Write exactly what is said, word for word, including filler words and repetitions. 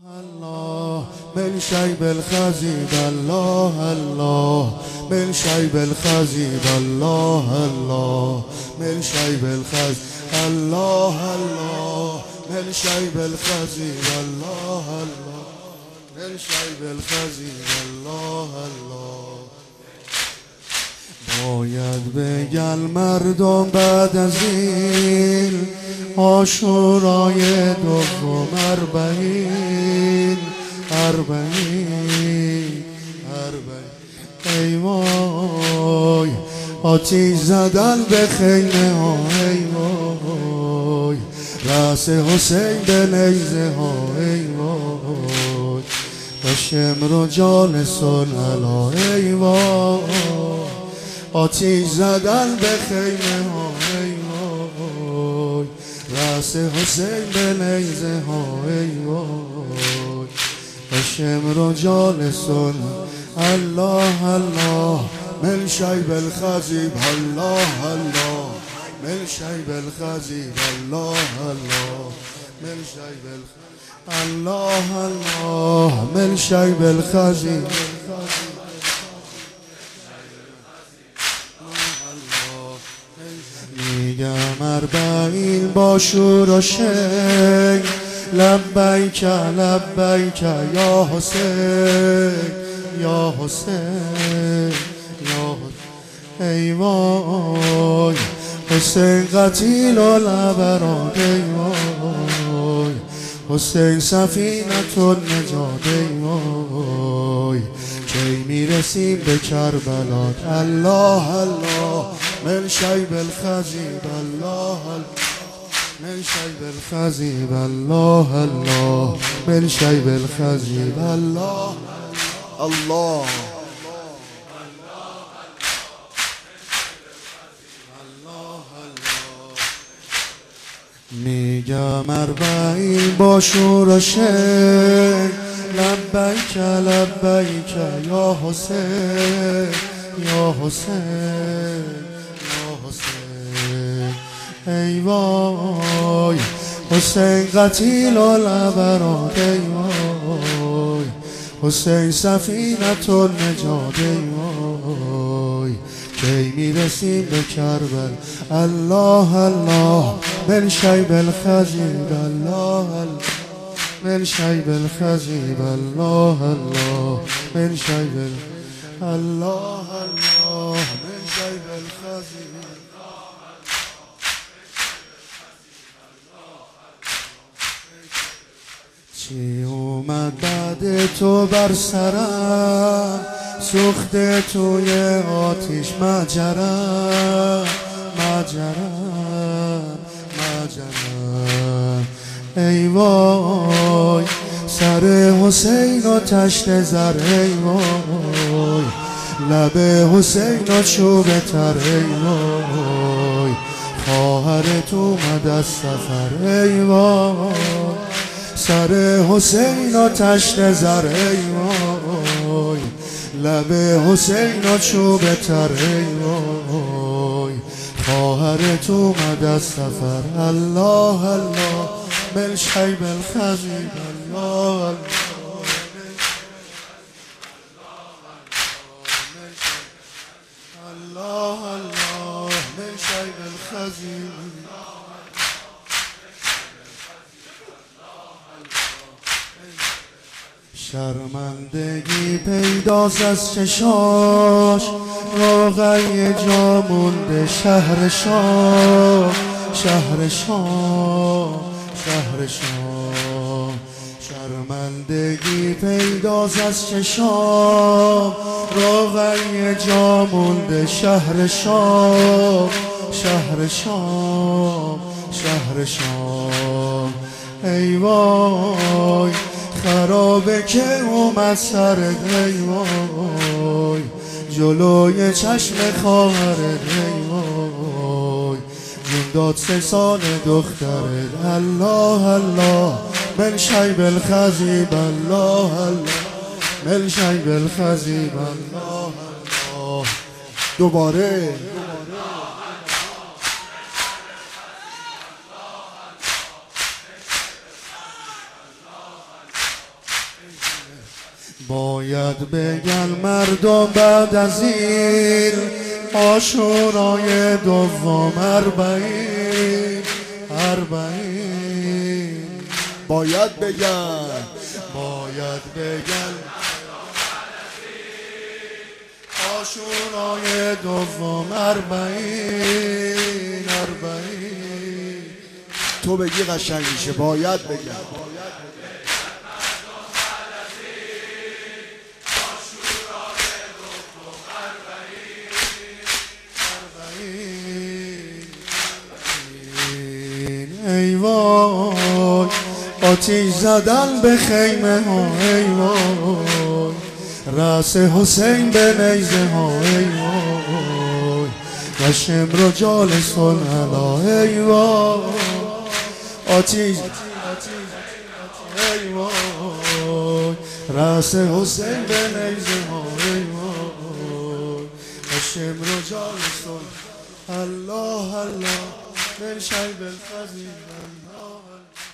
الله من شيب الخزيب الله الله من شيب الخزيب الله الله من شيب الخزيب الله الله من شيب الخزيب الله الله من شيب الخزيب الله الله. باید بگل مردم بعد از این عاشورای دوم اربعین اربعین اربعین ای وای آتیش زدن به خیمه ها ای وای رأس حسین به نیزه ها ای وای و شمر و جالسون علا ای وای آتیش زدن به خیمه ها ای وای رأس حسین به نیزه ها ای وای و شمر و جالسون الله الله من شیب الخزیب الله الله من شیب الخزیب الله الله من شیب الخزیب الله الله من شیب الخزیب میگم اربعین با شور و شیق لبیک لبیک یا حسین یا حسین یا حسین ای وای حسین قتیل الابرار ای وای حسین سفینة النجات ای وای کی میرسیم به کربلا الله الله من شیب الخزیب الله من شیب الخزیب الله الله من شیب الخزیب الله الله میگم اربعین با شور و شیق لبیک لبیک یا حسین یا حسین یا حسین ای وای حسین قتیل الابرار ای وای حسین سفینة النجات ای وای کی میرسیم به کربل الله الله من شیب الخزیب الله الله من شیب الخزیب الله الله من شیب الله الله من شیب الخزیب چی اومد بعد تو بر سرم سوخته توی آتیش مجرم مجرم مجرم ای وای سر حسین و تشت زر ای وای لب حسین و چوب تر ای وای خواهرت اومد از سفر ای وای سر حسین و تشت زر ای وای لب حسین و چوب تر ای وای خواهرت اومد از سفر الله الله من شیب الخزیب الله الله الله من شیب الخزیب شرمندگی پیداست از چشاش روغی جا مونده شهر شام شهر شام شهر شام شرمندگی پیداست از چشام روغی جا مونده شهر شام شهر شام شهر شام ای وای خرابه که اومد سرت ای وای جلوی چشم خواهرت ای وای جون داد سه سال دخترت الله الله من شیب الخزیب الله الله من شیب الخزیب الله الله دوباره باید بگن مردم بعد از این عاشورای دوم اربعین اربعین باید بگن باید بگن عاشورای دوم اربعین اربعین. تو بگی قشنگ میشه. باید بگن ای وای آتیش زدن به خیمه ها، ای وای رأس حسین به نیزه ها، ای وای و شمر و جالسون علا، ای وای آتیش ای وای رأس حسین به نیزه ها، ای وای و شمر و جالسون. الله الله من شیب الفضیل الله